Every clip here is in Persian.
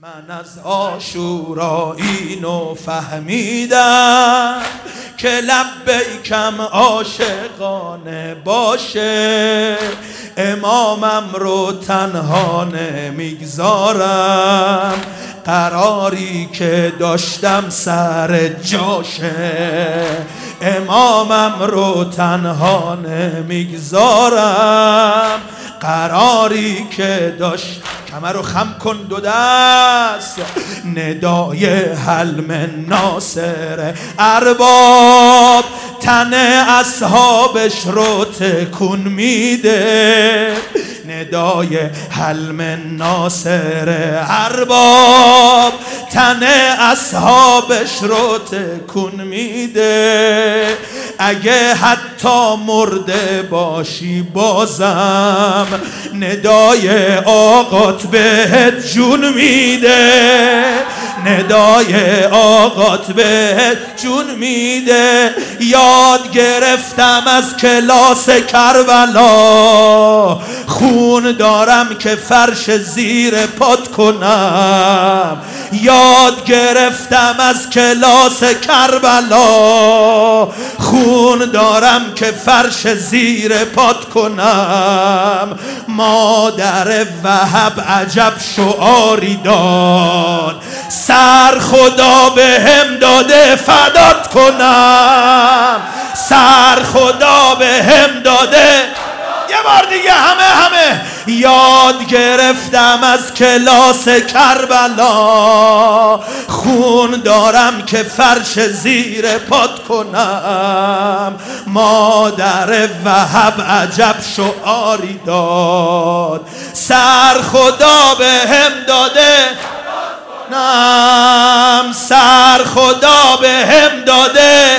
من از عاشورا اینو فهمیدم که لبیکم عاشقانه باشه، امامم رو تنها نمیگذارم، قراری که داشتم سر جاشه، امامم رو تنها نمیگذارم، قراری که داشت. کمر رو خم کن دو دست، ندای حلم ناصر ارباب تن اصحابش رو تکون میده، ندای حلم ناصر ارباب تن اصحابش رو تکون میده، اگه حتی مرده باشی بازم ندای آقات بهت جون میده، ندای آقات بهت جون میده. یاد گرفتم از کلاس کربلا، خون دارم که فرش زیر پات کنم، یاد گرفتم از کلاس کربلا، خون دارم که فرش زیر پات کنم. مادر وهب عجب شعاری داد، سر خدا به هم داده فدات کنم، سر خدا به هم داده. یه بار دیگه همه یاد گرفتم از کلاس کربلا، خون دارم که فرش زیر پات کنم. مادر وهب عجب شعاری داد، سر خدا به هم داده نم، سر خدا به هم داده،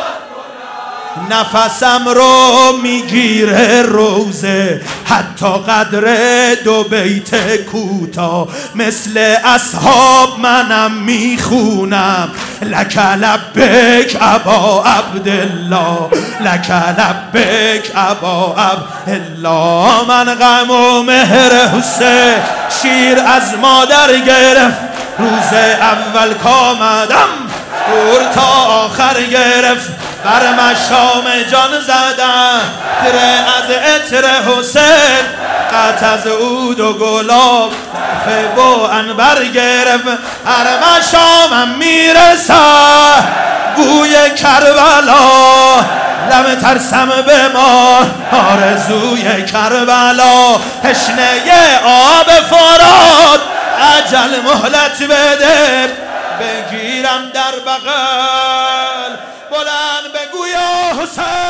نفسم رو میگیره روزه، حتی قدر دو بیت کوتا، مثل اصحاب منم میخونم، لک لبک ابا عبدالله، لک لبک ابا عبدالله. من غم و مهر حسین شیر از مادر گرفت، روز اول کامدم دور تا آخر گرفت، بر مشام جان زدن تره از عطر حسین، قط از عود و گلاب و انبر گرفت، هر مشامم میرسه بوی کربلا، لم ترسم به ما آرزوی کربلا، تشنه آب فرات عجل مهلت بده، بگیرم در بغل بلند بگو یا حسین.